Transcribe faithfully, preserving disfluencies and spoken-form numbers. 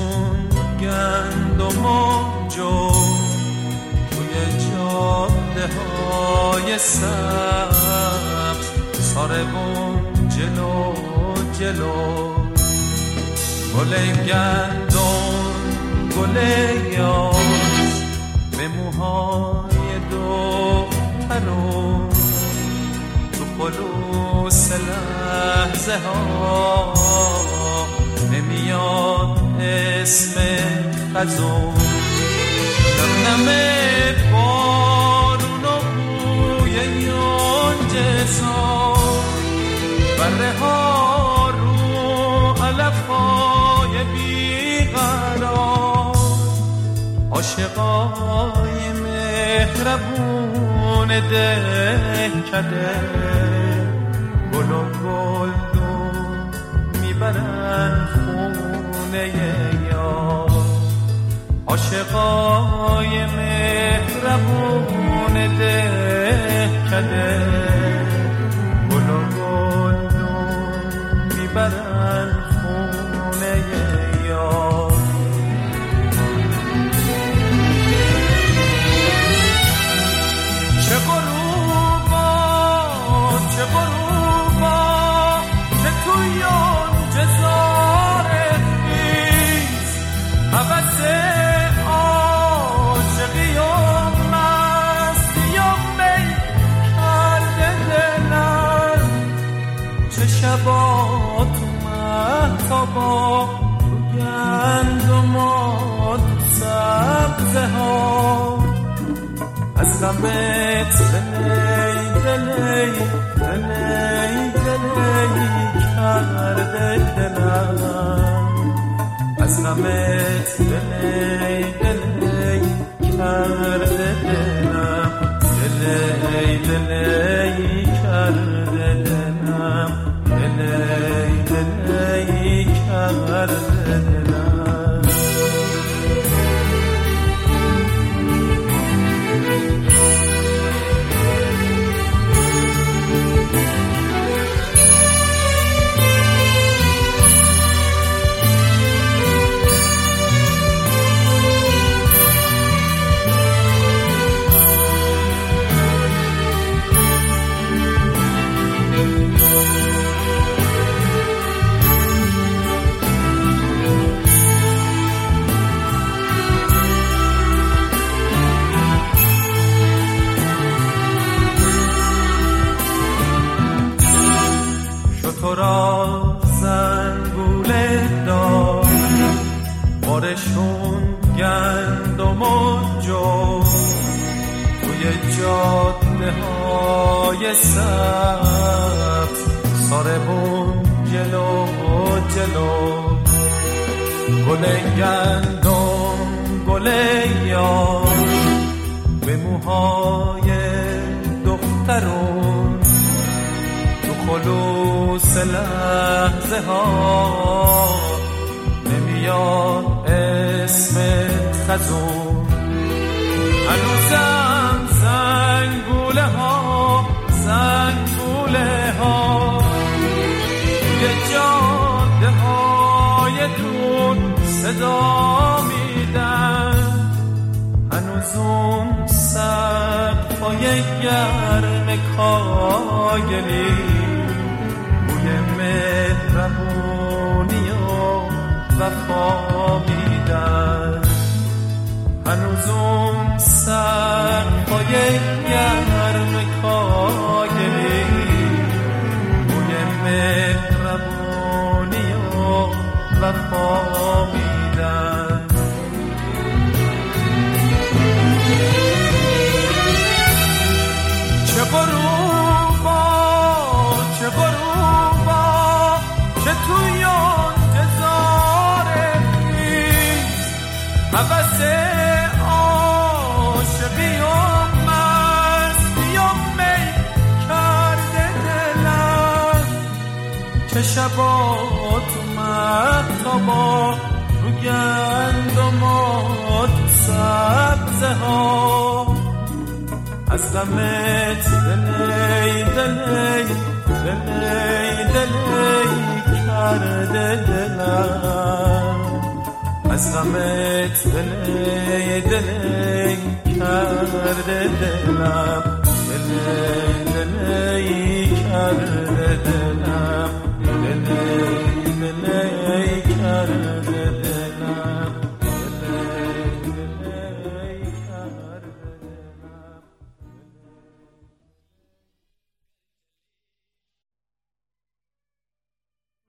بارشون گندم و جو توی جاده های سبز ساربون جلو جلو گل گندم گل یاس به موهای دخترون تو خلوص لحظه ها نمیاد اسم خزون نم نم بارون و بوی یونجه سار بره ها رو علف های بیقرار عاشقای مهربون دهکده گل و گلدون میبرن خونه یار عاشقای مهربون دهکده گل و گلدون میبرن خونه یار چه غروبا چه غروبا چه تویان جزار خیز حوث عاشقی و مستی و می کرده دلم چه شبا تو مهتابا تو گندم و تو سبزه ها از غمت دلی دلی دلی دلی کرده دلم از غمت دلی دلی کرده دلم دلی دلی کرده دلم دلی دلی کرده دلم تو را زنگوله دار بارشون گندم و جو توی جاده های سبز ساربون جلو جلو گل گندم گل یار به موهای دخترون خلوص لحظه ها نمیاد اسمت خزون هنوزم زنگوله ها زنگوله ها توی جاده های دور صدا میدن هنوز اون سقفای گرم کاگلی مهربونی و وفا میدن هنوز اون سقفای گرم کاگلی بوی مهربونی و وفا میدن چه غروبا چه غروبا چه توی انتظار خیز حوث عاشقی و مستی و می کرده دلم چه شبا تو مهتابا رو گندم و تو سبزه ها از غمت دلی دلی دلی دلی کرده دلم از غمت دلی دلی کرده دلم دلی